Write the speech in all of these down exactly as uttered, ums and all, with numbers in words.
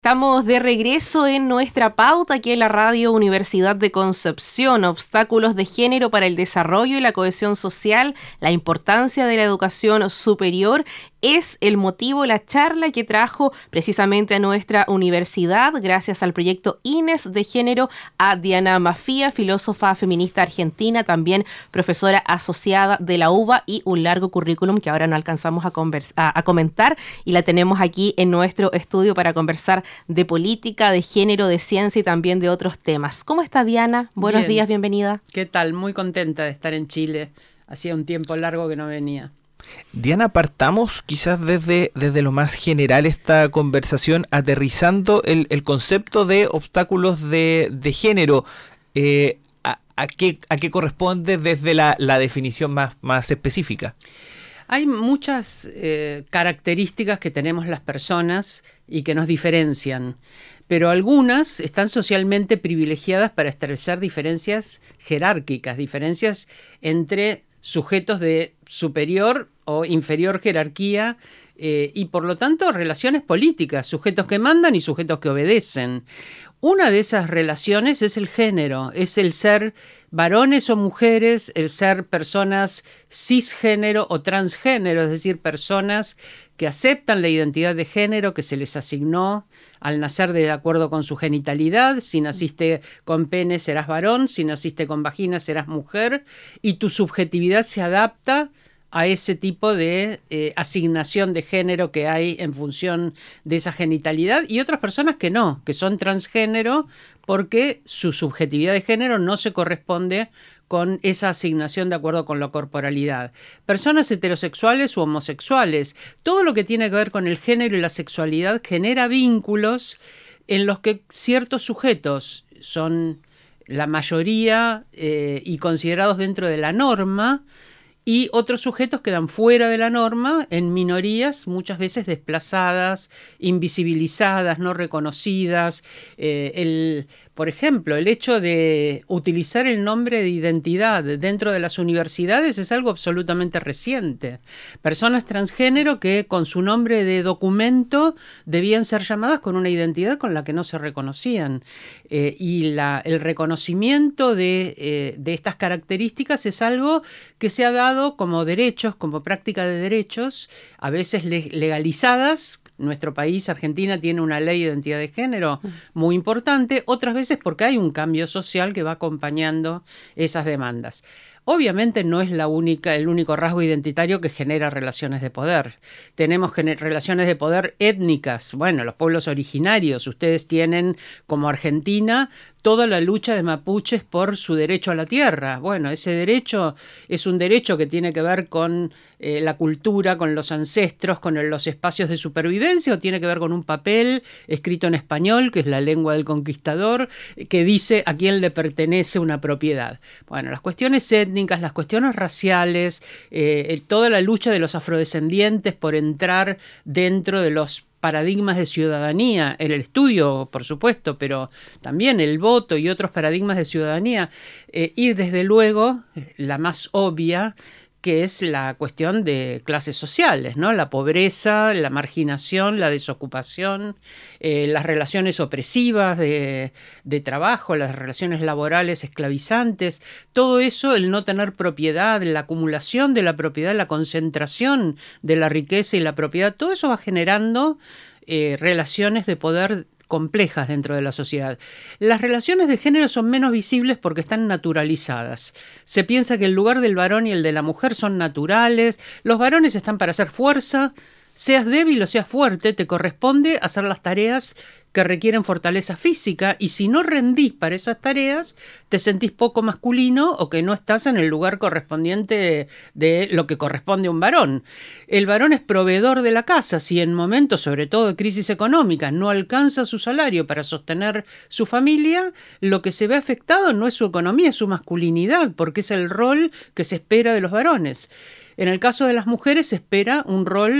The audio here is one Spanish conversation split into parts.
Estamos de regreso en nuestra pauta aquí en la Radio Universidad de Concepción. Obstáculos de género para el desarrollo y la cohesión social, la importancia de la educación superior es el motivo de la charla que trajo precisamente a nuestra universidad, gracias al proyecto Ines de Género, a Diana Mafía, filósofa feminista argentina, también profesora asociada de la U B A y un largo currículum que ahora no alcanzamos a, conversa- a, a comentar y la tenemos aquí en nuestro estudio para conversar de política, de género, de ciencia y también de otros temas. ¿Cómo está Diana? Buenos Bien. días, bienvenida. ¿Qué tal? Muy contenta de estar en Chile. Hacía un tiempo largo que no venía. Diana, partamos quizás desde, desde lo más general esta conversación, aterrizando el, el concepto de obstáculos de, de género. Eh, a, a, qué, ¿A qué corresponde desde la, la definición más, más específica? Hay muchas eh, características que tenemos las personas y que nos diferencian, pero algunas están socialmente privilegiadas para establecer diferencias jerárquicas, diferencias entre sujetos de superior o inferior jerarquía eh, y por lo tanto relaciones políticas, sujetos que mandan y sujetos que obedecen. Una de esas relaciones es el género, es el ser varones o mujeres, el ser personas cisgénero o transgénero, es decir, personas que aceptan la identidad de género que se les asignó al nacer de acuerdo con su genitalidad. Si naciste con pene serás varón, si naciste con vagina serás mujer, y tu subjetividad se adapta a ese tipo de eh, asignación de género que hay en función de esa genitalidad, y otras personas que no, que son transgénero porque su subjetividad de género no se corresponde con esa asignación de acuerdo con la corporalidad. Personas heterosexuales u homosexuales, todo lo que tiene que ver con el género y la sexualidad genera vínculos en los que ciertos sujetos son la mayoría eh, y considerados dentro de la norma, y otros sujetos quedan fuera de la norma, en minorías, muchas veces desplazadas, invisibilizadas, no reconocidas. Eh, el, por ejemplo, el hecho de utilizar el nombre de identidad dentro de las universidades es algo absolutamente reciente. Personas transgénero que con su nombre de documento debían ser llamadas con una identidad con la que no se reconocían. Eh, y la, el reconocimiento de, eh, de estas características es algo que se ha dado como derechos, como práctica de derechos, a veces legalizadas. Nuestro país, Argentina, tiene una ley de identidad de género muy importante, otras veces porque hay un cambio social que va acompañando esas demandas. Obviamente no es la única, el único rasgo identitario que genera relaciones de poder. Tenemos gener- relaciones de poder étnicas. Bueno, los pueblos originarios, ustedes tienen como Argentina toda la lucha de mapuches por su derecho a la tierra. Bueno, ese derecho es un derecho que tiene que ver con eh, la cultura, con los ancestros, con el, los espacios de supervivencia, o tiene que ver con un papel escrito en español, que es la lengua del conquistador, que dice a quién le pertenece una propiedad. Bueno, las cuestiones étnicas, las cuestiones raciales, eh, toda la lucha de los afrodescendientes por entrar dentro de los paradigmas de ciudadanía, en el estudio, por supuesto, pero también el voto y otros paradigmas de ciudadanía, eh, y desde luego la más obvia, que es la cuestión de clases sociales, ¿no? La pobreza, la marginación, la desocupación, eh, las relaciones opresivas de, de trabajo, las relaciones laborales esclavizantes, todo eso, el no tener propiedad, la acumulación de la propiedad, la concentración de la riqueza y la propiedad, todo eso va generando eh, relaciones de poder complejas dentro de la sociedad. Las relaciones de género son menos visibles porque están naturalizadas. Se piensa que el lugar del varón y el de la mujer son naturales. Los varones están para hacer fuerza. Seas débil o seas fuerte, te corresponde hacer las tareas que requieren fortaleza física, y si no rendís para esas tareas, te sentís poco masculino o que no estás en el lugar correspondiente de, de lo que corresponde a un varón. El varón es proveedor de la casa. Si en momentos, sobre todo de crisis económica, no alcanza su salario para sostener su familia, lo que se ve afectado no es su economía, es su masculinidad, porque es el rol que se espera de los varones. En el caso de las mujeres se espera un rol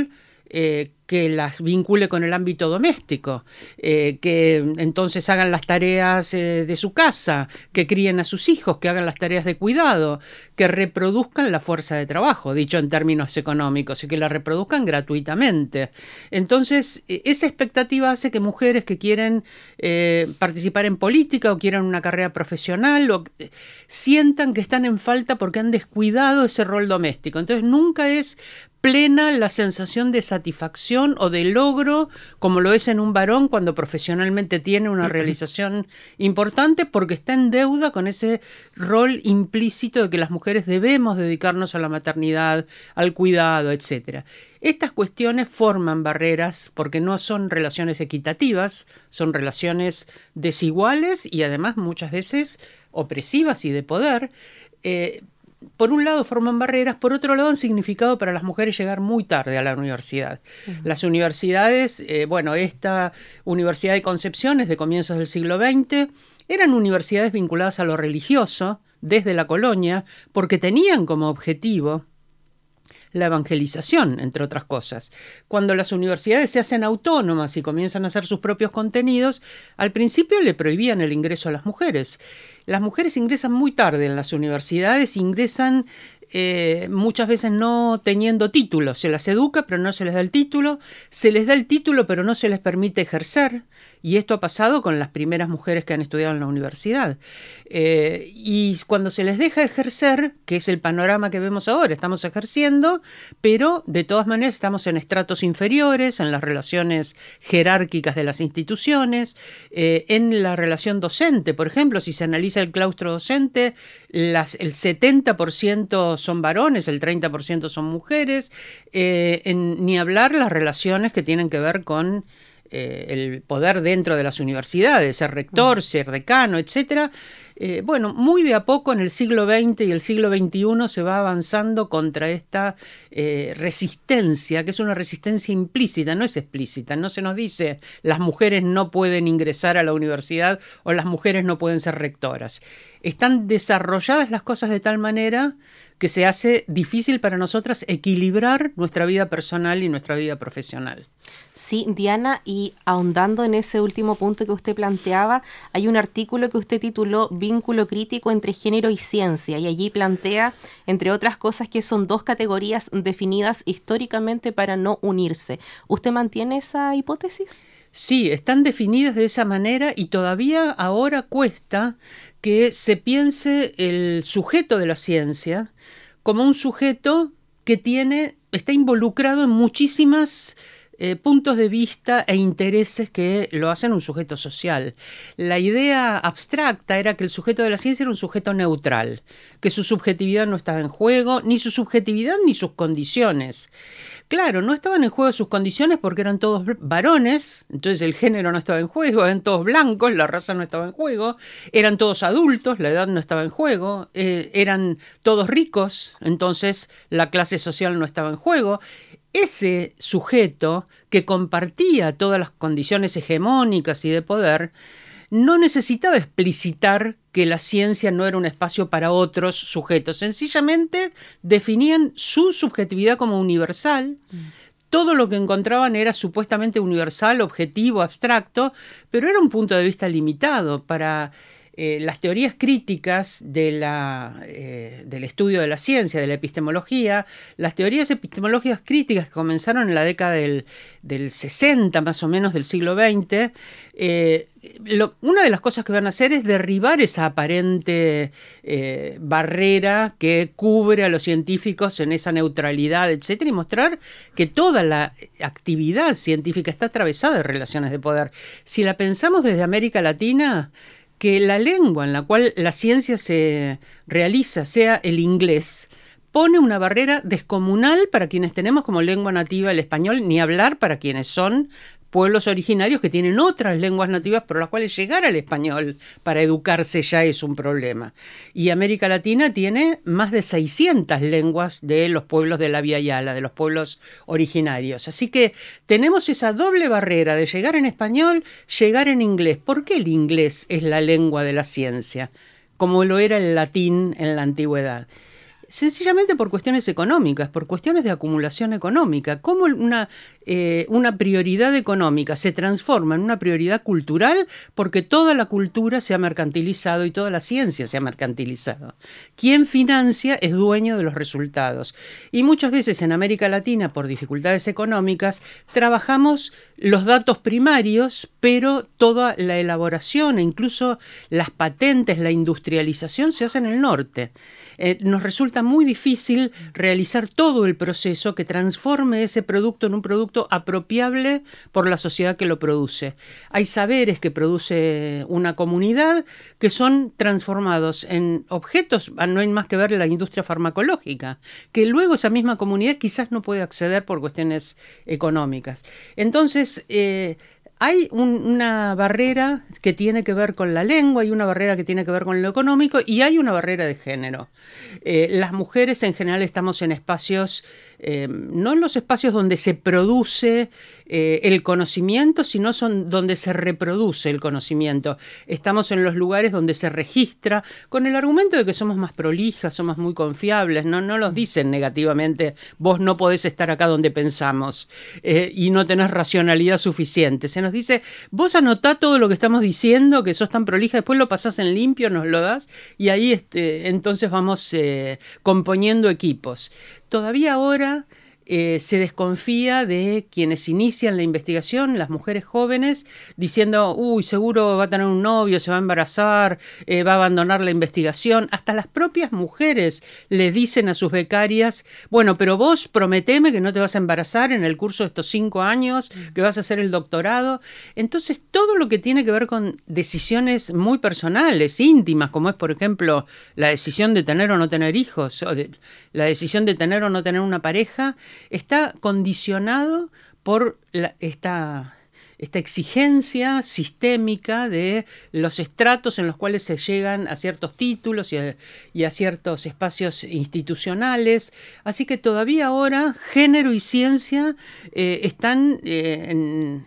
eh, que las vincule con el ámbito doméstico, eh, que entonces hagan las tareas eh, de su casa, que críen a sus hijos, que hagan las tareas de cuidado, que reproduzcan la fuerza de trabajo, dicho en términos económicos, y que la reproduzcan gratuitamente. Entonces, esa expectativa hace que mujeres que quieren eh, participar en política o quieran una carrera profesional o, eh, sientan que están en falta porque han descuidado ese rol doméstico. Entonces, nunca es plena la sensación de satisfacción o de logro, como lo es en un varón cuando profesionalmente tiene una realización importante, porque está en deuda con ese rol implícito de que las mujeres debemos dedicarnos a la maternidad, al cuidado, etcétera. Estas cuestiones forman barreras porque no son relaciones equitativas, son relaciones desiguales y además muchas veces opresivas y de poder. Eh, Por un lado forman barreras, por otro lado han significado para las mujeres llegar muy tarde a la universidad. Uh-huh. Las universidades, eh, bueno, esta Universidad de Concepción es de comienzos del siglo veinte, eran universidades vinculadas a lo religioso desde la colonia porque tenían como objetivo la evangelización, entre otras cosas. Cuando las universidades se hacen autónomas y comienzan a hacer sus propios contenidos, al principio le prohibían el ingreso a las mujeres. Las mujeres ingresan muy tarde en las universidades, ingresan eh, muchas veces no teniendo título. Se las educa, pero no se les da el título. Se les da el título, pero no se les permite ejercer. Y esto ha pasado con las primeras mujeres que han estudiado en la universidad. Eh, y cuando se les deja ejercer, que es el panorama que vemos ahora, estamos ejerciendo, pero de todas maneras estamos en estratos inferiores, en las relaciones jerárquicas de las instituciones, eh, en la relación docente. Por ejemplo, si se analiza el claustro docente, las, el setenta por ciento son varones, el treinta por ciento son mujeres, eh, en, ni hablar las relaciones que tienen que ver con Eh, el poder dentro de las universidades, ser rector, ser decano, etcétera. Eh, bueno, muy de a poco en el siglo veinte y el siglo veintiuno se va avanzando contra esta eh, resistencia, que es una resistencia implícita, no es explícita. No se nos dice las mujeres no pueden ingresar a la universidad o las mujeres no pueden ser rectoras. Están desarrolladas las cosas de tal manera que se hace difícil para nosotras equilibrar nuestra vida personal y nuestra vida profesional. Sí, Diana, y ahondando en ese último punto que usted planteaba, hay un artículo que usted tituló Vínculo crítico entre género y ciencia, y allí plantea, entre otras cosas, que son dos categorías definidas históricamente para no unirse. ¿Usted mantiene esa hipótesis? Sí, están definidas de esa manera y todavía ahora cuesta que se piense el sujeto de la ciencia como un sujeto que tiene, está involucrado en muchísimas eh, puntos de vista e intereses que lo hacen un sujeto social. La idea abstracta era que el sujeto de la ciencia era un sujeto neutral, que su subjetividad no estaba en juego, ni su subjetividad ni sus condiciones. Claro, no estaban en juego sus condiciones porque eran todos varones, entonces el género no estaba en juego, eran todos blancos, la raza no estaba en juego, eran todos adultos, la edad no estaba en juego, eh, eran todos ricos, entonces la clase social no estaba en juego. Ese sujeto que compartía todas las condiciones hegemónicas y de poder no necesitaba explicitar que la ciencia no era un espacio para otros sujetos. Sencillamente definían su subjetividad como universal. Mm. Todo lo que encontraban era supuestamente universal, objetivo, abstracto, pero era un punto de vista limitado. Para eh, las teorías críticas de la, eh, del estudio de la ciencia, de la epistemología, las teorías epistemológicas críticas que comenzaron en la década del, del sesenta, más o menos, del siglo veinte, eh, Lo, una de las cosas que van a hacer es derribar esa aparente eh, barrera que cubre a los científicos en esa neutralidad, etcétera, y mostrar que toda la actividad científica está atravesada de relaciones de poder. Si la pensamos desde América Latina, que la lengua en la cual la ciencia se realiza sea el inglés, pone una barrera descomunal para quienes tenemos como lengua nativa el español, ni hablar para quienes son pueblos originarios que tienen otras lenguas nativas por las cuales llegar al español para educarse ya es un problema. Y América Latina tiene más de seiscientas lenguas de los pueblos de la Vía Yala, de los pueblos originarios. Así que tenemos esa doble barrera de llegar en español, llegar en inglés. ¿Por qué el inglés es la lengua de la ciencia? Como lo era el latín en la antigüedad. sencillamente por cuestiones económicas, por cuestiones de acumulación económica. ¿Cómo una, eh, una prioridad económica se transforma en una prioridad cultural? Porque toda la cultura se ha mercantilizado y toda la ciencia se ha mercantilizado. Quien financia es dueño de los resultados. Y muchas veces en América Latina, por dificultades económicas, trabajamos los datos primarios, pero toda la elaboración e incluso las patentes, la industrialización se hace en el norte. Eh, nos resulta muy difícil realizar todo el proceso que transforme ese producto en un producto apropiable por la sociedad que lo produce. Hay saberes que produce una comunidad que son transformados en objetos, no hay más que ver la industria farmacológica, que luego esa misma comunidad quizás no puede acceder por cuestiones económicas. Entonces, eh, hay un, una barrera que tiene que ver con la lengua, hay una barrera que tiene que ver con lo económico y hay una barrera de género. Eh, las mujeres en general estamos en espacios, eh, no en los espacios donde se produce eh, el conocimiento, sino son donde se reproduce el conocimiento. Estamos en los lugares donde se registra, con el argumento de que somos más prolijas, somos muy confiables, no, no los dicen negativamente, vos no podés estar acá donde pensamos eh, y no tenés racionalidad suficiente. Se nos dice, vos anotá todo lo que estamos diciendo, que sos tan prolija, después lo pasás en limpio, nos lo das y ahí este, entonces vamos eh, componiendo equipos. Todavía ahora eh, se desconfía de quienes inician la investigación, las mujeres jóvenes, diciendo, uy, seguro va a tener un novio, se va a embarazar, eh, va a abandonar la investigación. Hasta las propias mujeres le dicen a sus becarias, bueno, pero vos prometeme que no te vas a embarazar en el curso de estos cinco años, que vas a hacer el doctorado. Entonces, todo lo que tiene que ver con decisiones muy personales, íntimas, como es, por ejemplo, la decisión de tener o no tener hijos, o de, la decisión de tener o no tener una pareja, está condicionado por la, esta, esta exigencia sistémica de los estratos en los cuales se llegan a ciertos títulos y a, y a ciertos espacios institucionales. Así que todavía ahora género y ciencia eh, están eh, en...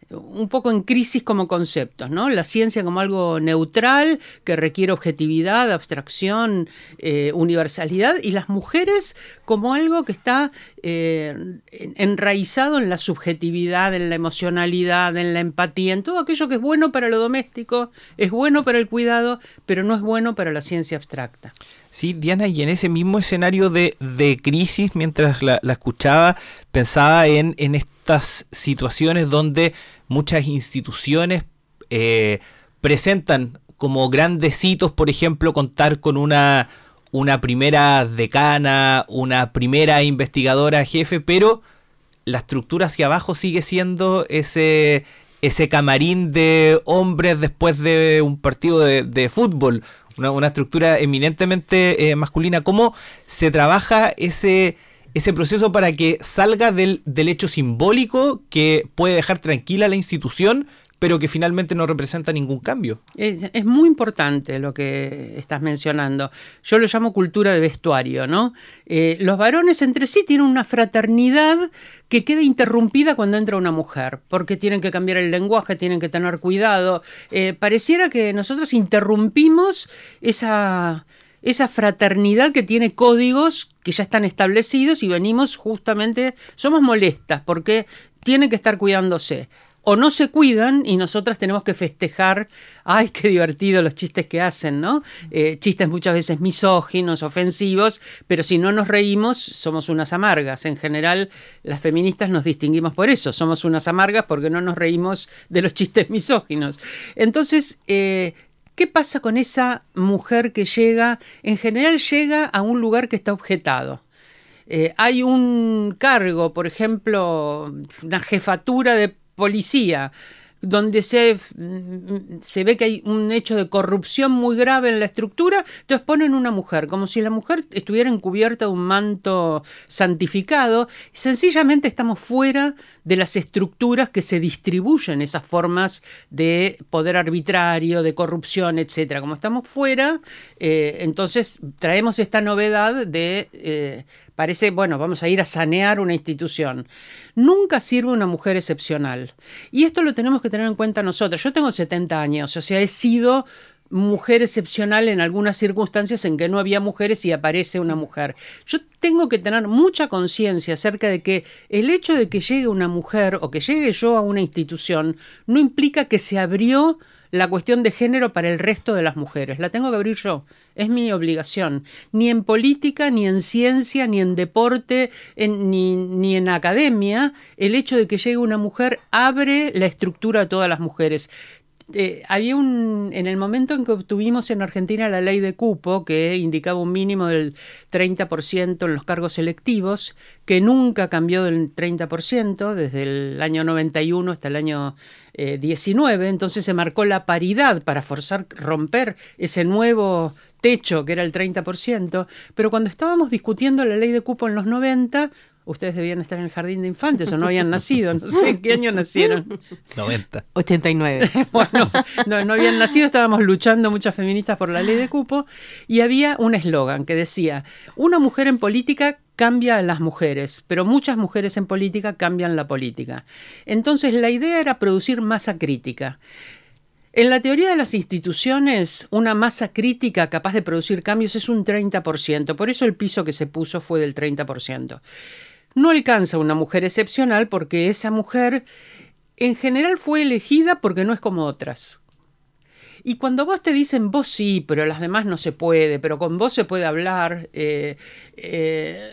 un poco en crisis como conceptos, ¿no? La ciencia como algo neutral, que requiere objetividad, abstracción, eh, universalidad, y las mujeres como algo que está eh, enraizado en la subjetividad, en la emocionalidad, en la empatía, en todo aquello que es bueno para lo doméstico, es bueno para el cuidado, pero no es bueno para la ciencia abstracta. Sí, Diana, y en ese mismo escenario de, de crisis, mientras la, la escuchaba, pensaba en, en estas situaciones donde muchas instituciones eh, presentan como grandes hitos, por ejemplo, contar con una, una primera decana, una primera investigadora jefe, pero la estructura hacia abajo sigue siendo ese, ese camarín de hombres después de un partido de, de fútbol. Una, una estructura eminentemente eh, masculina. ¿Cómo se trabaja ese, ese proceso para que salga del, del hecho simbólico que puede dejar tranquila a la institución, pero que finalmente no representa ningún cambio? Es, es muy importante lo que estás mencionando. Yo lo llamo cultura de vestuario, ¿no? Eh, los varones entre sí tienen una fraternidad que queda interrumpida cuando entra una mujer, porque tienen que cambiar el lenguaje, tienen que tener cuidado. Eh, pareciera que nosotros interrumpimos esa... esa fraternidad que tiene códigos que ya están establecidos y venimos justamente, somos molestas porque tienen que estar cuidándose. O no se cuidan y nosotras tenemos que festejar, ¡ay, qué divertido los chistes que hacen!, ¿no? Eh, chistes muchas veces misóginos, ofensivos, pero si no nos reímos, somos unas amargas. En general, las feministas nos distinguimos por eso, somos unas amargas porque no nos reímos de los chistes misóginos. Entonces, eh, ¿qué pasa con esa mujer que llega? En general llega a un lugar que está objetado. Eh, hay un cargo, por ejemplo, una jefatura de policía, donde se, se ve que hay un hecho de corrupción muy grave en la estructura, entonces ponen una mujer, como si la mujer estuviera encubierta de un manto santificado. Sencillamente estamos fuera de las estructuras que se distribuyen esas formas de poder arbitrario, de corrupción, etcétera. Como estamos fuera, eh, entonces traemos esta novedad de, eh, parece, bueno, vamos a ir a sanear una institución. Nunca sirve una mujer excepcional. Y esto lo tenemos que tener en cuenta nosotros. Yo tengo setenta años, o sea, he sido mujer excepcional en algunas circunstancias en que no había mujeres y aparece una mujer. Yo tengo que tener mucha conciencia acerca de que el hecho de que llegue una mujer o que llegue yo a una institución no implica que se abrió la cuestión de género para el resto de las mujeres. La tengo que abrir yo. Es mi obligación. Ni en política, ni en ciencia, ni en deporte, en, ni, ni en academia, el hecho de que llegue una mujer abre la estructura a todas las mujeres. Eh, había un, en el momento en que obtuvimos en Argentina la ley de cupo, que indicaba un mínimo del treinta por ciento en los cargos electivos, que nunca cambió del treinta por ciento desde el año noventa y uno hasta el año eh, diecinueve, entonces se marcó la paridad para forzar romper ese nuevo techo que era el treinta por ciento, pero cuando estábamos discutiendo la ley de cupo en los noventa, ustedes debían estar en el jardín de infantes o no habían nacido, no sé en qué año nacieron. noventa. ochenta y nueve. Bueno, no, no habían nacido, estábamos luchando muchas feministas por la ley de cupo y había un eslogan que decía, una mujer en política cambia a las mujeres, pero muchas mujeres en política cambian la política. Entonces la idea era producir masa crítica. En la teoría de las instituciones, una masa crítica capaz de producir cambios es un treinta por ciento, por eso el piso que se puso fue del treinta por ciento. No alcanza una mujer excepcional porque esa mujer en general fue elegida porque no es como otras. Y cuando vos te dicen vos sí, pero las demás no se puede, pero con vos se puede hablar, eh, eh,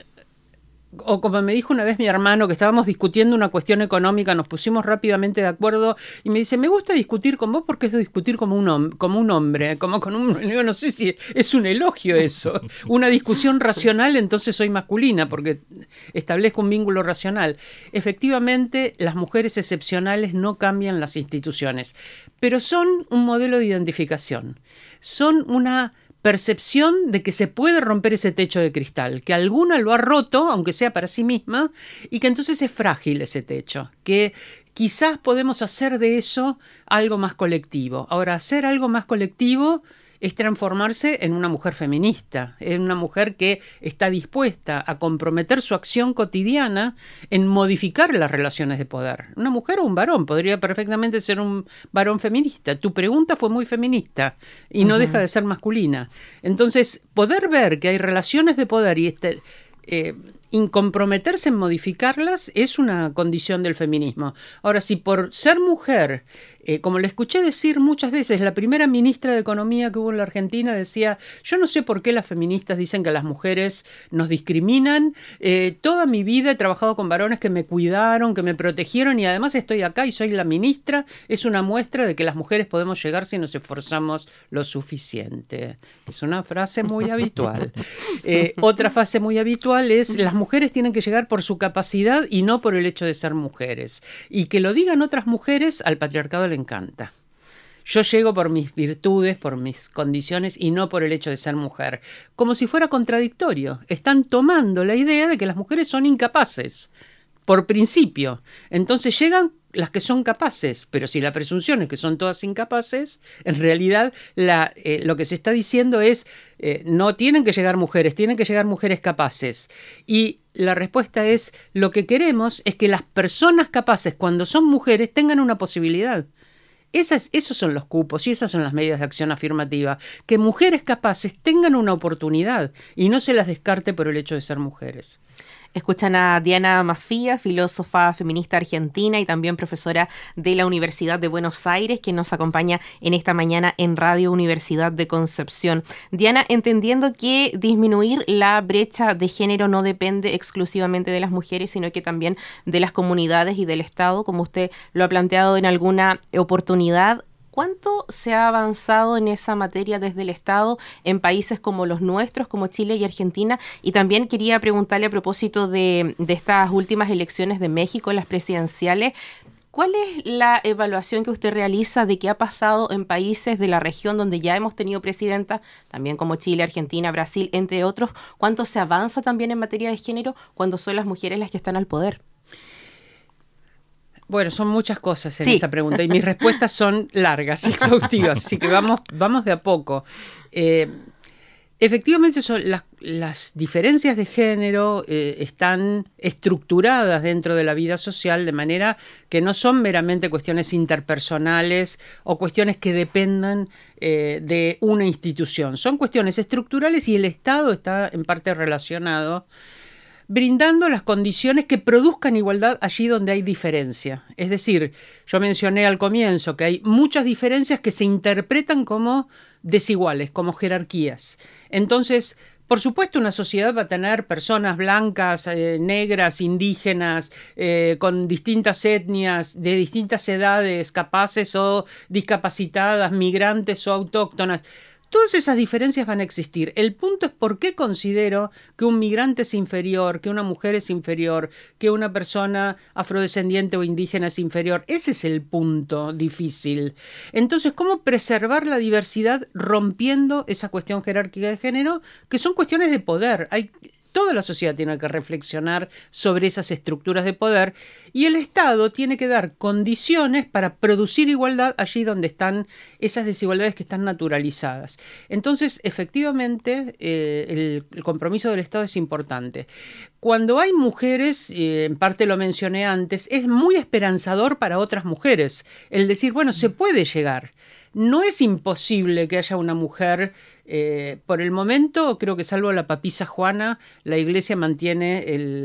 o como me dijo una vez mi hermano, que estábamos discutiendo una cuestión económica, nos pusimos rápidamente de acuerdo y me dice, me gusta discutir con vos porque es de discutir como un, hom- como un hombre, como con un... Yo no sé si es un elogio eso. Una discusión racional, entonces soy masculina porque establezco un vínculo racional. Efectivamente, las mujeres excepcionales no cambian las instituciones, pero son un modelo de identificación. Son una percepción de que se puede romper ese techo de cristal, que alguna lo ha roto, aunque sea para sí misma, y que entonces es frágil ese techo, que quizás podemos hacer de eso algo más colectivo. Ahora, hacer algo más colectivo es transformarse en una mujer feminista, en una mujer que está dispuesta a comprometer su acción cotidiana en modificar las relaciones de poder. Una mujer o un varón, podría perfectamente ser un varón feminista. Tu pregunta fue muy feminista y no uh-huh. deja de ser masculina. Entonces, poder ver que hay relaciones de poder y este... Eh, incomprometerse en modificarlas es una condición del feminismo. Ahora, si por ser mujer, eh, como le escuché decir muchas veces, la primera ministra de Economía que hubo en la Argentina decía, yo no sé por qué las feministas dicen que las mujeres nos discriminan, eh, toda mi vida he trabajado con varones que me cuidaron, que me protegieron y además estoy acá y soy la ministra, es una muestra de que las mujeres podemos llegar si nos esforzamos lo suficiente. Es una frase muy habitual. Eh, otra frase muy habitual es, las mujeres tienen que llegar por su capacidad y no por el hecho de ser mujeres. Y que lo digan otras mujeres, al patriarcado le encanta. Yo llego por mis virtudes, por mis condiciones y no por el hecho de ser mujer. Como si fuera contradictorio. Están tomando la idea de que las mujeres son incapaces, por principio. Entonces llegan las que son capaces, pero si la presunción es que son todas incapaces, en realidad la, eh, lo que se está diciendo es eh, no tienen que llegar mujeres, tienen que llegar mujeres capaces. Y la respuesta es, lo que queremos es que las personas capaces, cuando son mujeres, tengan una posibilidad. Esas, esos son los cupos y esas son las medidas de acción afirmativa, que mujeres capaces tengan una oportunidad y no se las descarte por el hecho de ser mujeres. Escuchan a Diana Maffía, filósofa feminista argentina y también profesora de la Universidad de Buenos Aires, quien nos acompaña en esta mañana en Radio Universidad de Concepción. Diana, entendiendo que disminuir la brecha de género no depende exclusivamente de las mujeres, sino que también de las comunidades y del Estado, como usted lo ha planteado en alguna oportunidad, ¿cuánto se ha avanzado en esa materia desde el Estado en países como los nuestros, como Chile y Argentina? Y también quería preguntarle a propósito de, de estas últimas elecciones de México, las presidenciales, ¿cuál es la evaluación que usted realiza de qué ha pasado en países de la región donde ya hemos tenido presidentas, también como Chile, Argentina, Brasil, entre otros? ¿Cuánto se avanza también en materia de género cuando son las mujeres las que están al poder? Bueno, son muchas cosas en sí. esa pregunta y mis respuestas son largas y exhaustivas, así que vamos, vamos de a poco. Eh, efectivamente, son las, las diferencias de género eh, están estructuradas dentro de la vida social de manera que no son meramente cuestiones interpersonales o cuestiones que dependan eh, de una institución. Son cuestiones estructurales y el Estado está en parte relacionado, brindando las condiciones que produzcan igualdad allí donde hay diferencia. Es decir, yo mencioné al comienzo que hay muchas diferencias que se interpretan como desiguales, como jerarquías. Entonces, por supuesto, una sociedad va a tener personas blancas, eh, negras, indígenas, eh, con distintas etnias, de distintas edades, capaces o discapacitadas, migrantes o autóctonas. Todas esas diferencias van a existir. El punto es por qué considero que un migrante es inferior, que una mujer es inferior, que una persona afrodescendiente o indígena es inferior. Ese es el punto difícil. Entonces, ¿cómo preservar la diversidad rompiendo esa cuestión jerárquica de género? Que son cuestiones de poder. Hay... Toda la sociedad tiene que reflexionar sobre esas estructuras de poder y el Estado tiene que dar condiciones para producir igualdad allí donde están esas desigualdades que están naturalizadas. Entonces, efectivamente, eh, el, el compromiso del Estado es importante. Cuando hay mujeres, eh, en parte lo mencioné antes, es muy esperanzador para otras mujeres el decir, bueno, se puede llegar. No es imposible que haya una mujer, eh, por el momento, creo que salvo la papisa Juana, la Iglesia mantiene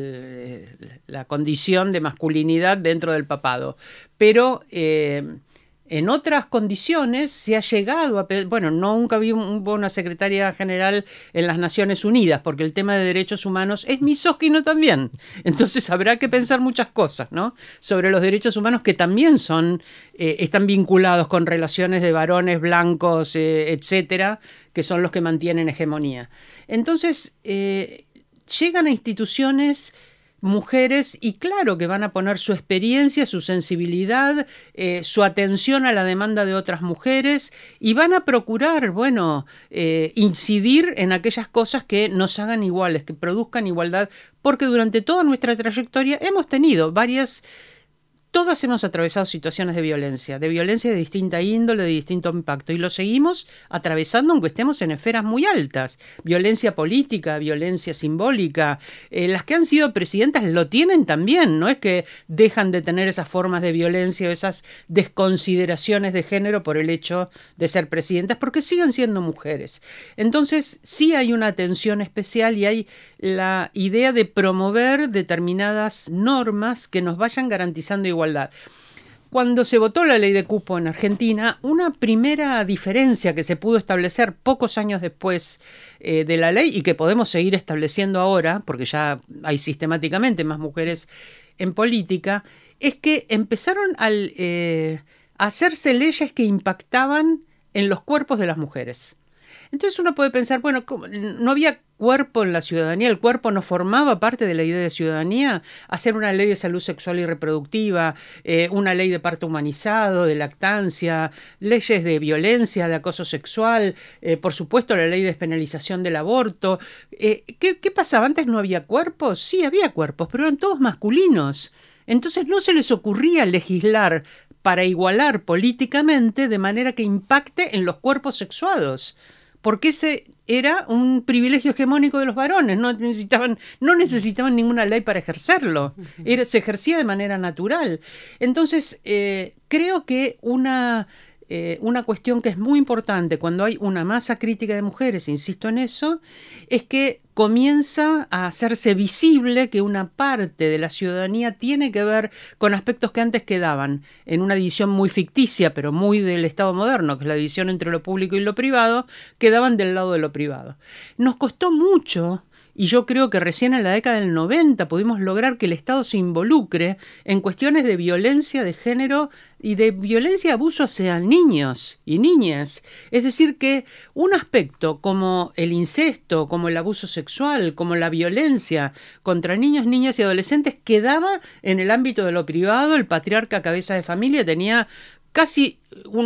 el, la condición de masculinidad dentro del papado. Pero eh, en otras condiciones se ha llegado a... Bueno, no, nunca vi hubo una secretaria general en las Naciones Unidas, porque el tema de derechos humanos es misógino también. Entonces habrá que pensar muchas cosas, ¿no? Sobre los derechos humanos que también son, eh, están vinculados con relaciones de varones blancos, eh, etcétera, que son los que mantienen hegemonía. Entonces, eh, llegan a instituciones... mujeres y claro que van a poner su experiencia, su sensibilidad, eh, su atención a la demanda de otras mujeres y van a procurar, bueno, eh, incidir en aquellas cosas que nos hagan iguales, que produzcan igualdad, porque durante toda nuestra trayectoria hemos tenido varias... Todas hemos atravesado situaciones de violencia, de violencia de distinta índole, de distinto impacto, y lo seguimos atravesando aunque estemos en esferas muy altas. Violencia política, violencia simbólica. Eh, las que han sido presidentas lo tienen también, no es que dejan de tener esas formas de violencia o esas desconsideraciones de género por el hecho de ser presidentas, porque siguen siendo mujeres. Entonces, sí hay una atención especial y hay la idea de promover determinadas normas que nos vayan garantizando igualdad. Igualdad. Cuando se votó la ley de cupo en Argentina, una primera diferencia que se pudo establecer pocos años después eh, de la ley y que podemos seguir estableciendo ahora, porque ya hay sistemáticamente más mujeres en política, es que empezaron al, eh, a hacerse leyes que impactaban en los cuerpos de las mujeres. Entonces uno puede pensar, bueno, no había cuerpo en la ciudadanía, el cuerpo no formaba parte de la idea de ciudadanía, hacer una ley de salud sexual y reproductiva, eh, una ley de parto humanizado, de lactancia, leyes de violencia, de acoso sexual, eh, por supuesto la ley de despenalización del aborto. Eh, ¿qué, ¿Qué pasaba? ¿Antes no había cuerpos? Sí, había cuerpos, pero eran todos masculinos. Entonces no se les ocurría legislar para igualar políticamente de manera que impacte en los cuerpos sexuados. Porque ese era un privilegio hegemónico de los varones, no necesitaban, no necesitaban ninguna ley para ejercerlo, era, se ejercía de manera natural. Entonces, eh, creo que una, eh, una cuestión que es muy importante cuando hay una masa crítica de mujeres, insisto en eso, es que comienza a hacerse visible que una parte de la ciudadanía tiene que ver con aspectos que antes quedaban en una división muy ficticia, pero muy del Estado moderno, que es la división entre lo público y lo privado, quedaban del lado de lo privado. Nos costó mucho, y yo creo que recién en la década del noventa pudimos lograr que el Estado se involucre en cuestiones de violencia de género y de violencia y abuso hacia niños y niñas. Es decir, que un aspecto como el incesto, como el abuso sexual, como la violencia contra niños, niñas y adolescentes quedaba en el ámbito de lo privado. El patriarca cabeza de familia tenía casi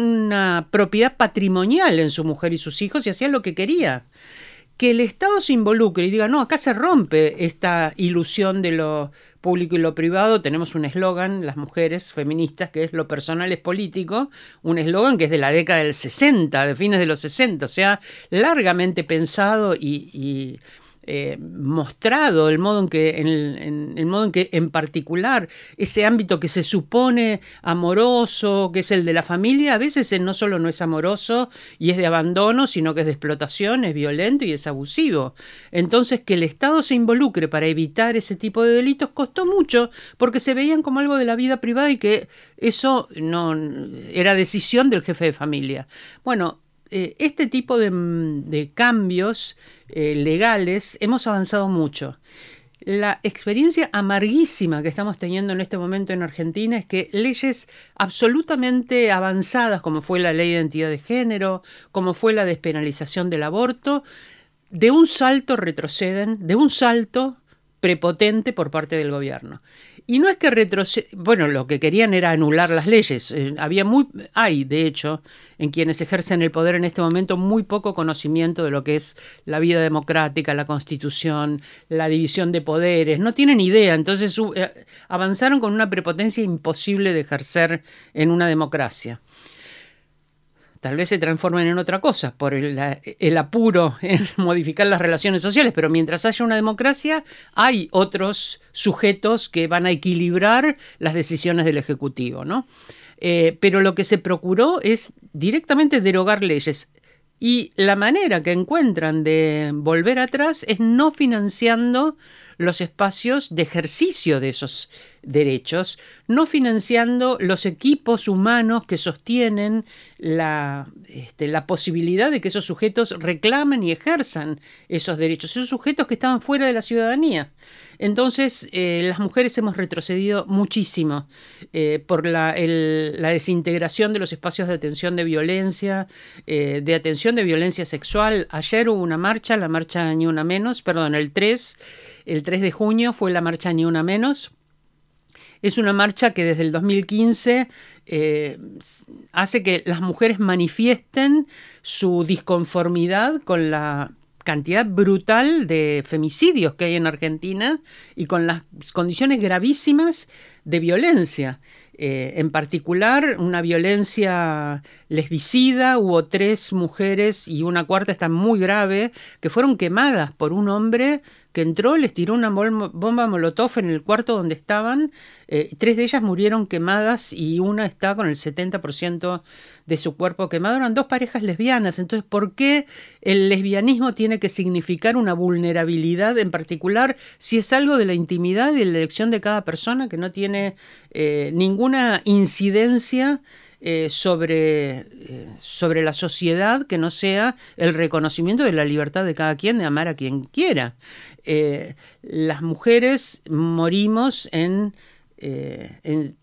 una propiedad patrimonial en su mujer y sus hijos y hacía lo que quería. Que el Estado se involucre y diga, no, acá se rompe esta ilusión de lo público y lo privado. Tenemos un eslogan, las mujeres feministas, que es lo personal es político, un eslogan que es de la década del sesenta, de fines de los sesenta, o sea, largamente pensado y, y eh, mostrado el modo en que, en, en, el modo en que en particular ese ámbito que se supone amoroso, que es el de la familia, a veces no solo no es amoroso y es de abandono, sino que es de explotación, es violento y es abusivo. Entonces, que el Estado se involucre para evitar ese tipo de delitos costó mucho, porque se veían como algo de la vida privada y que eso no era decisión del jefe de familia. Bueno, eh, este tipo de, de cambios eh, legales hemos avanzado mucho. La experiencia amarguísima que estamos teniendo en este momento en Argentina es que leyes absolutamente avanzadas, como fue la ley de identidad de género, como fue la despenalización del aborto, de un salto retroceden, de un salto prepotente por parte del gobierno. Y no es que retroceda, bueno, lo que querían era anular las leyes. Eh, había muy, hay, de hecho, en quienes ejercen el poder en este momento muy poco conocimiento de lo que es la vida democrática, la Constitución, la división de poderes. No tienen idea, entonces eh, avanzaron con una prepotencia imposible de ejercer en una democracia. Tal vez se transformen en otra cosa por el, el apuro en modificar las relaciones sociales, pero mientras haya una democracia hay otros sujetos que van a equilibrar las decisiones del Ejecutivo, ¿no? Eh, pero lo que se procuró es directamente derogar leyes. Y la manera que encuentran de volver atrás es no financiando los espacios de ejercicio de esos derechos, no financiando los equipos humanos que sostienen la, este, la posibilidad de que esos sujetos reclamen y ejerzan esos derechos, esos sujetos que estaban fuera de la ciudadanía. Entonces, eh, las mujeres hemos retrocedido muchísimo eh, por la, el, la desintegración de los espacios de atención de violencia, eh, de atención de violencia sexual. Ayer hubo una marcha, la marcha Ni Una Menos, perdón, el tres, el tres de junio fue la marcha Ni Una Menos. Es una marcha que desde el dos mil quince eh, hace que las mujeres manifiesten su disconformidad con la cantidad brutal de femicidios que hay en Argentina y con las condiciones gravísimas de violencia. Eh, en particular, una violencia lesbicida, hubo tres mujeres y una cuarta está muy grave, que fueron quemadas por un hombre que entró, les tiró una bomba molotov en el cuarto donde estaban. Eh, tres de ellas murieron quemadas y una está con el setenta por ciento de su cuerpo quemado. Eran dos parejas lesbianas. Entonces, ¿por qué el lesbianismo tiene que significar una vulnerabilidad en particular si es algo de la intimidad y de la elección de cada persona que no tiene eh, ninguna incidencia Eh, sobre, eh, sobre la sociedad que no sea el reconocimiento de la libertad de cada quien de amar a quien quiera? Eh, las mujeres morimos en, eh, en,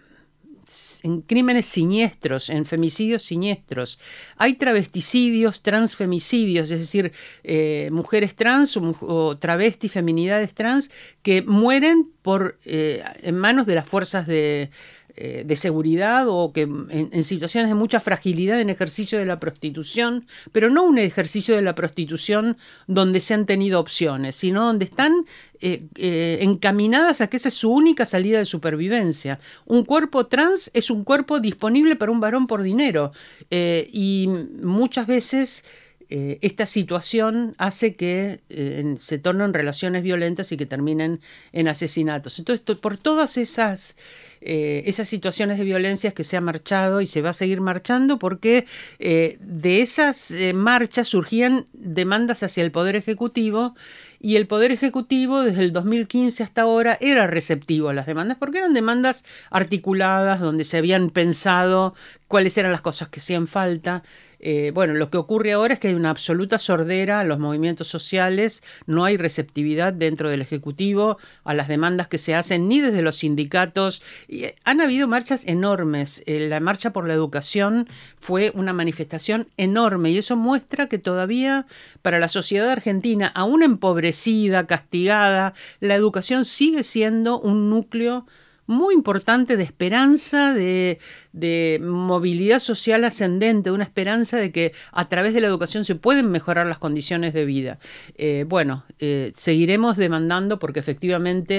en crímenes siniestros, en femicidios siniestros. Hay travesticidios, transfemicidios, es decir, eh, mujeres trans o, o travestis, feminidades trans que mueren por, eh, en manos de las fuerzas de de seguridad o que en, en situaciones de mucha fragilidad en ejercicio de la prostitución, pero no un ejercicio de la prostitución donde se han tenido opciones, sino donde están eh, eh, encaminadas a que esa es su única salida de supervivencia. Un cuerpo trans es un cuerpo disponible para un varón por dinero eh, y muchas veces Eh, esta situación hace que eh, se tornen relaciones violentas y que terminen en asesinatos. Entonces, to- por todas esas, eh, esas situaciones de violencia que se ha marchado y se va a seguir marchando, porque eh, de esas eh, marchas surgían demandas hacia el Poder Ejecutivo, y el Poder Ejecutivo desde el dos mil quince hasta ahora era receptivo a las demandas, porque eran demandas articuladas, donde se habían pensado cuáles eran las cosas que hacían falta. Eh, bueno, lo que ocurre ahora es que hay una absoluta sordera a los movimientos sociales, no hay receptividad dentro del Ejecutivo a las demandas que se hacen ni desde los sindicatos. Y han habido marchas enormes. Eh, la marcha por la educación fue una manifestación enorme y eso muestra que todavía para la sociedad argentina, aún empobrecida, castigada, la educación sigue siendo un núcleo muy importante de esperanza, de, de movilidad social ascendente, una esperanza de que a través de la educación se pueden mejorar las condiciones de vida. Eh, bueno, eh, seguiremos demandando porque efectivamente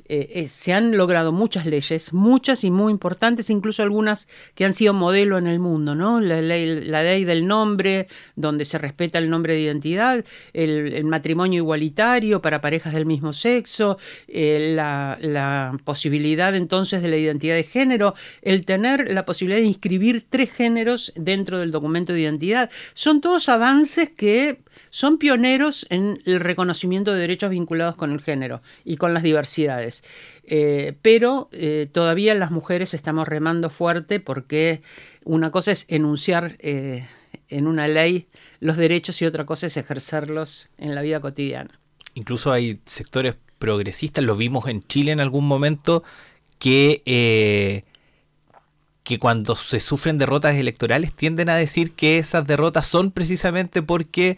eh, eh, se han logrado muchas leyes, muchas y muy importantes, incluso algunas que han sido modelo en el mundo, ¿no? La ley, la ley del nombre, donde se respeta el nombre de identidad, el, el matrimonio igualitario para parejas del mismo sexo, eh, la, la posibilidad entonces de la identidad de género, el tener la posibilidad de inscribir tres géneros dentro del documento de identidad. Son todos avances que son pioneros en el reconocimiento de derechos vinculados con el género y con las diversidades. Eh, pero eh, todavía las mujeres estamos remando fuerte porque una cosa es enunciar eh, en una ley los derechos y otra cosa es ejercerlos en la vida cotidiana. Incluso hay sectores progresistas, lo vimos en Chile en algún momento, que... Eh, que cuando se sufren derrotas electorales tienden a decir que esas derrotas son precisamente porque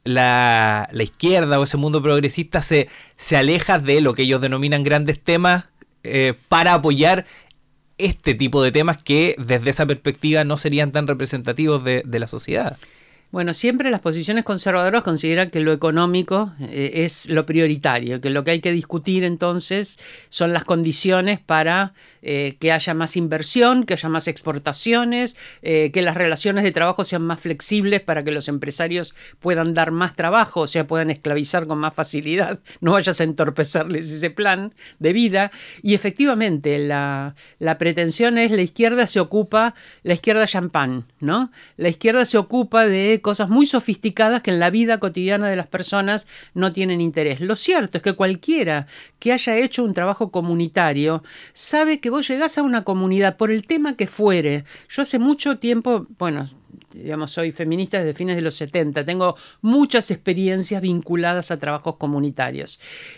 la, la izquierda o ese mundo progresista se, se aleja de lo que ellos denominan grandes temas eh, para apoyar este tipo de temas que desde esa perspectiva no serían tan representativos de, de la sociedad. Bueno, siempre las posiciones conservadoras consideran que lo económico eh, es lo prioritario, que lo que hay que discutir entonces son las condiciones para eh, que haya más inversión, que haya más exportaciones, eh, que las relaciones de trabajo sean más flexibles para que los empresarios puedan dar más trabajo, o sea, puedan esclavizar con más facilidad, no vayas a entorpecerles ese plan de vida. Y efectivamente, la, la pretensión es la izquierda se ocupa, la izquierda champán, ¿no? La izquierda se ocupa de cosas muy sofisticadas que en la vida cotidiana de las personas no tienen interés. Lo cierto es que cualquiera que haya hecho un trabajo comunitario sabe que vos llegás a una comunidad por el tema que fuere. Yo hace mucho tiempo, bueno, digamos, soy feminista desde fines de los setenta, tengo muchas experiencias vinculadas a trabajos comunitarios.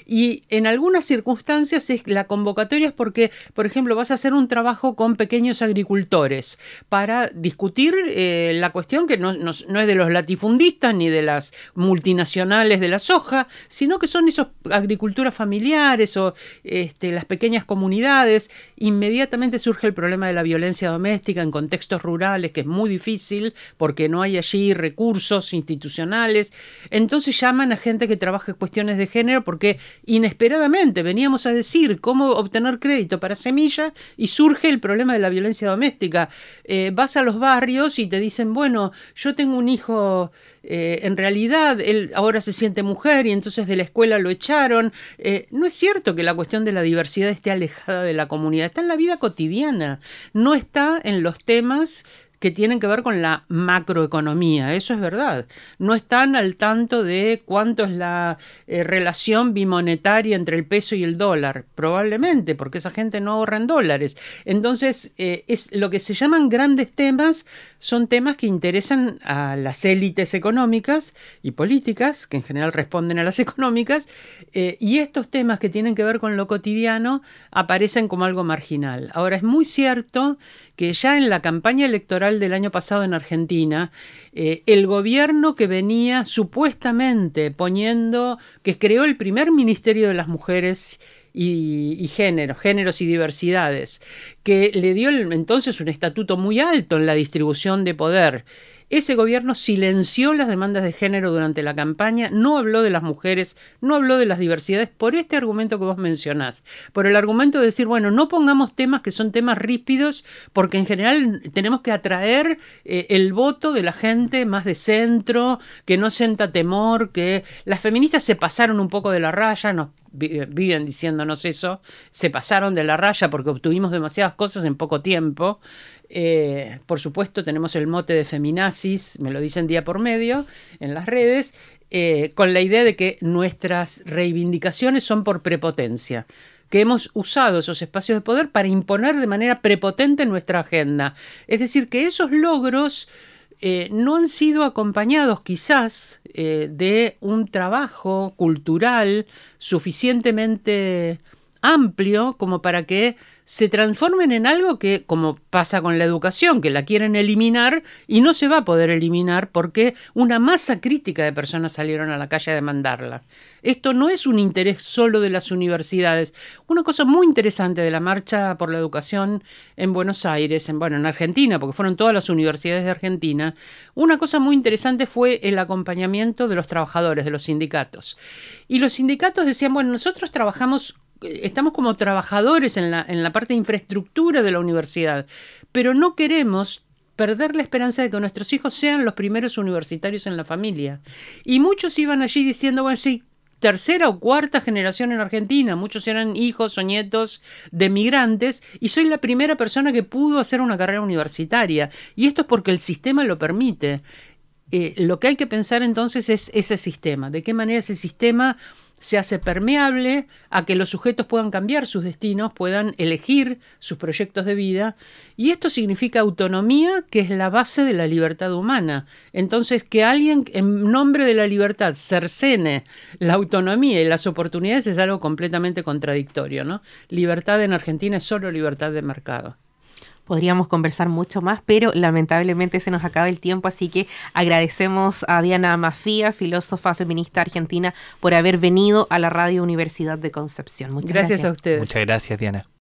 Y en algunas circunstancias es la convocatoria es porque, por ejemplo, vas a hacer un trabajo con pequeños agricultores para discutir eh, la cuestión que no, no, no es de los latifundistas ni de las multinacionales de la soja, sino que son esos agriculturas familiares o este, las pequeñas comunidades. Inmediatamente surge el problema de la violencia doméstica en contextos rurales, que es muy difícil porque no hay allí recursos institucionales. Entonces llaman a gente que trabaja en cuestiones de género porque inesperadamente veníamos a decir cómo obtener crédito para semilla y surge el problema de la violencia doméstica. Eh, vas a los barrios y te dicen, bueno, yo tengo un hijo, eh, en realidad él ahora se siente mujer y entonces de la escuela lo echaron. Eh, no es cierto que la cuestión de la diversidad esté alejada de la comunidad, está en la vida cotidiana, no está en los temas que tienen que ver con la macroeconomía, eso es verdad. No están al tanto de cuánto es la eh, relación bimonetaria entre el peso y el dólar, probablemente, porque esa gente no ahorra en dólares. Entonces, eh, es, lo que se llaman grandes temas son temas que interesan a las élites económicas y políticas, que en general responden a las económicas, eh, y estos temas que tienen que ver con lo cotidiano aparecen como algo marginal. Ahora, es muy cierto que ya en la campaña electoral del año pasado en Argentina, eh, el gobierno que venía supuestamente poniendo, que creó el primer Ministerio de las Mujeres y, y géneros, géneros y diversidades, que le dio el, entonces un estatuto muy alto en la distribución de poder. Ese gobierno silenció las demandas de género durante la campaña, no habló de las mujeres, no habló de las diversidades por este argumento que vos mencionás, por el argumento de decir, bueno, no pongamos temas que son temas ríspidos porque en general tenemos que atraer eh, el voto de la gente más de centro, que no sienta temor, que las feministas se pasaron un poco de la raya, nos viven diciéndonos eso, se pasaron de la raya porque obtuvimos demasiadas cosas en poco tiempo. Eh, por supuesto tenemos el mote de feminazis, me lo dicen día por medio en las redes, eh, con la idea de que nuestras reivindicaciones son por prepotencia, que hemos usado esos espacios de poder para imponer de manera prepotente nuestra agenda. Es decir, que esos logros eh, no han sido acompañados quizás eh, de un trabajo cultural suficientemente amplio como para que se transformen en algo que, como pasa con la educación, que la quieren eliminar y no se va a poder eliminar porque una masa crítica de personas salieron a la calle a demandarla. Esto no es un interés solo de las universidades. Una cosa muy interesante de la Marcha por la Educación en Buenos Aires, en, bueno, en Argentina, porque fueron todas las universidades de Argentina, una cosa muy interesante fue el acompañamiento de los trabajadores, de los sindicatos. Y los sindicatos decían, bueno, nosotros trabajamos estamos como trabajadores en la, en la parte de infraestructura de la universidad, pero no queremos perder la esperanza de que nuestros hijos sean los primeros universitarios en la familia. Y muchos iban allí diciendo, bueno, sí, tercera o cuarta generación en Argentina, muchos eran hijos o nietos de migrantes, y soy la primera persona que pudo hacer una carrera universitaria. Y esto es porque el sistema lo permite. Eh, lo que hay que pensar entonces es ese sistema, de qué manera ese sistema se hace permeable a que los sujetos puedan cambiar sus destinos, puedan elegir sus proyectos de vida, y esto significa autonomía, que es la base de la libertad humana. Entonces, que alguien en nombre de la libertad cercene la autonomía y las oportunidades es algo completamente contradictorio, ¿no? Libertad en Argentina es solo libertad de mercado. Podríamos conversar mucho más, pero lamentablemente se nos acaba el tiempo, así que agradecemos a Diana Mafía, filósofa feminista argentina, por haber venido a la Radio Universidad de Concepción. Muchas gracias. Gracias a ustedes. Muchas gracias, Diana.